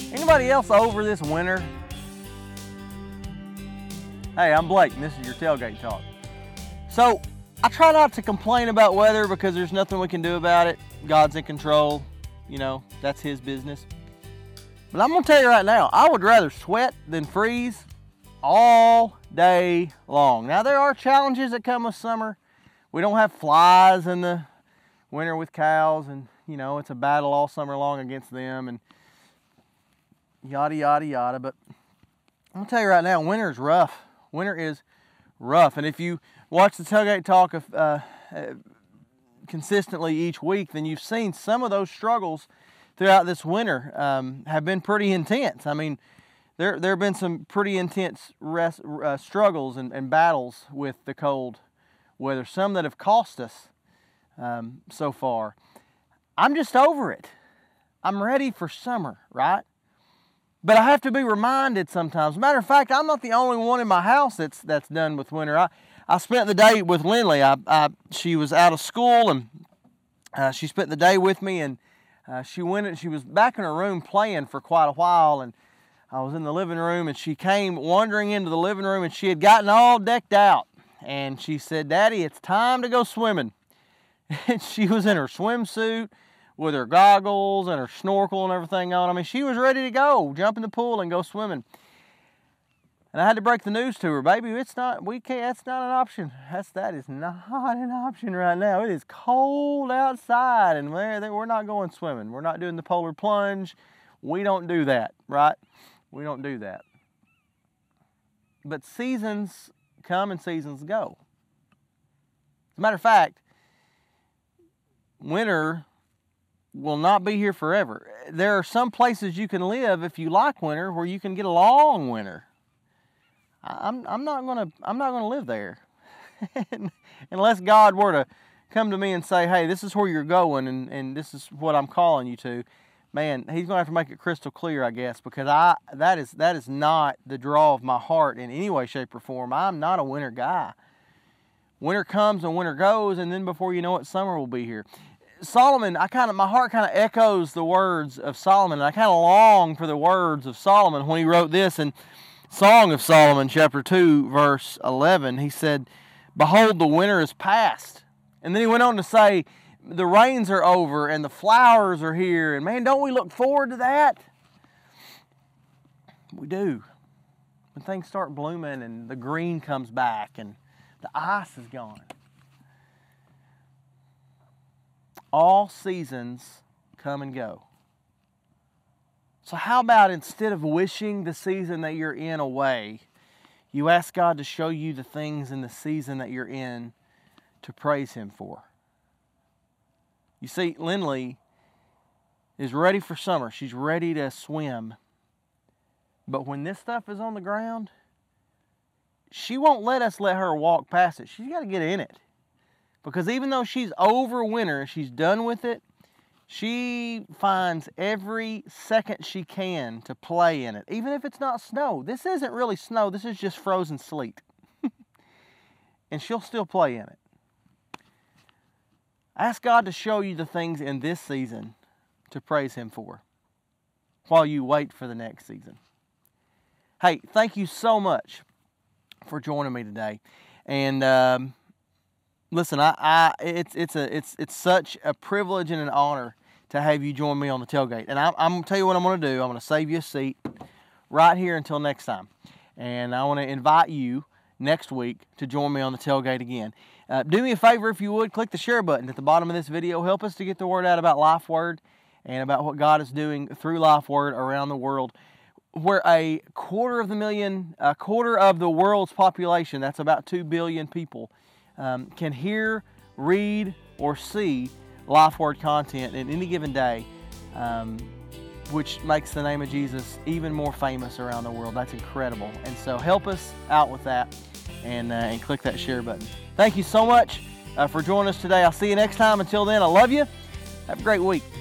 Anybody else over this winter? Hey, I'm Blake, and this is your Tailgate Talk. So, I try not to complain about weather because there's nothing we can do about it. God's in control. You know, that's His business. But I'm going to tell you right now, I would rather sweat than freeze all day long. Now, there are challenges that come with summer. We don't have flies in the winter with cows, and, you know, it's a battle all summer long against them, and yada, yada, yada. But I'm going to tell you right now, winter is rough. Winter is rough. And if you watch the Tailgate Talk consistently each week, then you've seen some of those struggles throughout this winter have been pretty intense. I mean, there have been some pretty intense struggles and battles with the cold weather, some that have cost us so far. I'm just over it. I'm ready for summer, right? But I have to be reminded sometimes. Matter of fact, I'm not the only one in my house that's done with winter. I spent the day with Lindley. She was out of school, and she spent the day with me, and she was back in her room playing for quite a while, and I was in the living room, and she came wandering into the living room, and she had gotten all decked out, and she said, "Daddy, it's time to go swimming." And she was in her swimsuit with her goggles and her snorkel and everything on. I mean, she was ready to go, jump in the pool and go swimming. And I had to break the news to her, baby, that's not an option. That is not an option right now. It is cold outside, and we're not going swimming. We're not doing the polar plunge. We don't do that, right? We don't do that. But seasons come and seasons go. As a matter of fact, winter will not be here forever. There are some places you can live if you like winter where you can get a long winter. I'm not gonna live there unless God were to come to me and say, "Hey, this is where you're going, and this is what I'm calling you to." Man, He's gonna have to make it crystal clear, I guess, because that is not the draw of my heart in any way, shape, or form. I'm not a winter guy. Winter comes and winter goes, and then before you know it, summer will be here. Solomon, my heart kind of echoes the words of Solomon, and I kind of long for the words of Solomon when he wrote this in Song of Solomon, chapter 2, verse 11. He said, "Behold, the winter is past." And then he went on to say, the rains are over and the flowers are here. And man, don't we look forward to that? We do. When things start blooming and the green comes back and the ice is gone. All seasons come and go. So how about instead of wishing the season that you're in away, you ask God to show you the things in the season that you're in to praise Him for? You see, Lindley is ready for summer. She's ready to swim. But when this stuff is on the ground, she won't let her walk past it. She's got to get in it. Because even though she's over winter, she's done with it, she finds every second she can to play in it. Even if it's not snow. This isn't really snow. This is just frozen sleet. And she'll still play in it. Ask God to show you the things in this season to praise Him for while you wait for the next season. Hey, thank you so much for joining me today. And listen, it's such a privilege and an honor to have you join me on the tailgate. And I'm going to tell you what I'm going to do. I'm going to save you a seat right here until next time. And I want to invite you next week to join me on the tailgate again. Do me a favor, if you would, click the share button at the bottom of this video. Help us to get the word out about LifeWord and about what God is doing through LifeWord around the world, where a quarter of the world's population, that's about 2 billion people, can hear, read, or see LifeWord content in any given day, which makes the name of Jesus even more famous around the world. That's incredible. And so help us out with that and click that share button. Thank you so much for joining us today. I'll see you next time. Until then, I love you. Have a great week.